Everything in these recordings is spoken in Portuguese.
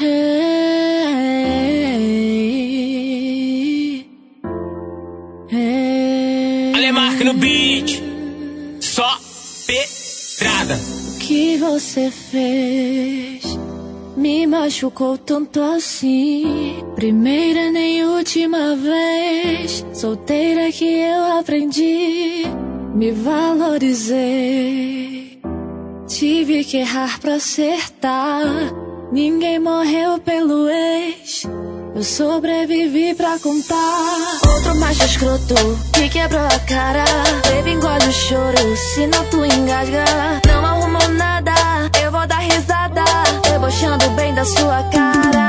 Alemarque no beat, só pedrada. O que você fez me machucou tanto assim. Primeira nem última vez, solteira que eu aprendi, me valorizei. Tive que errar pra acertar. Ninguém morreu pelo ex, eu sobrevivi pra contar. Outro macho escroto que quebrou a cara. Baby, engole o choro, senão tu engasga. Não arrumou nada, eu vou dar risada, debochando bem da sua cara.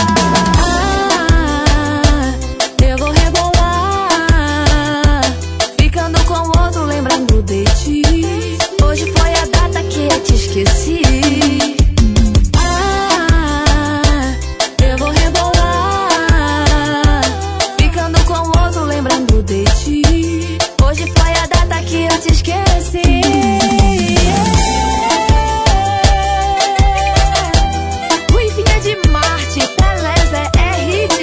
Eu vou rebolar, ficando com o outro, lembrando de ti. Hoje foi a data que eu te esqueci. Hoje foi a data que eu te esqueci. Ruivinha de Marte, beleza, é hit.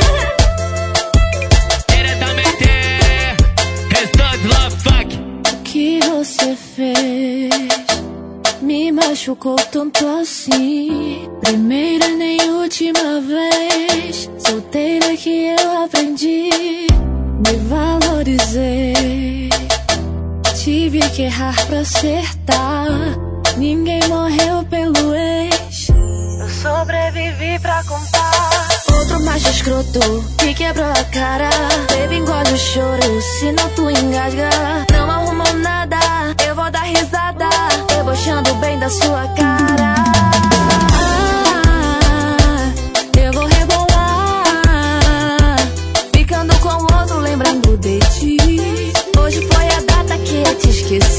Diretamente, Restante Love Fuck. O que você fez me machucou tanto assim. Primeira nem última vez, solteira que eu aprendi, me valorizei. Tive que errar pra acertar. Ninguém morreu pelo ex, eu sobrevivi pra contar. Outro macho escroto que quebrou a cara. Baby, engole o choro, senão tu engasga. Não arrumou nada, eu vou dar risada, debochando bem da sua cara. Eu vou rebolar, ficando com o outro, lembrando de ti. Hoje foi a data que eu te esqueci.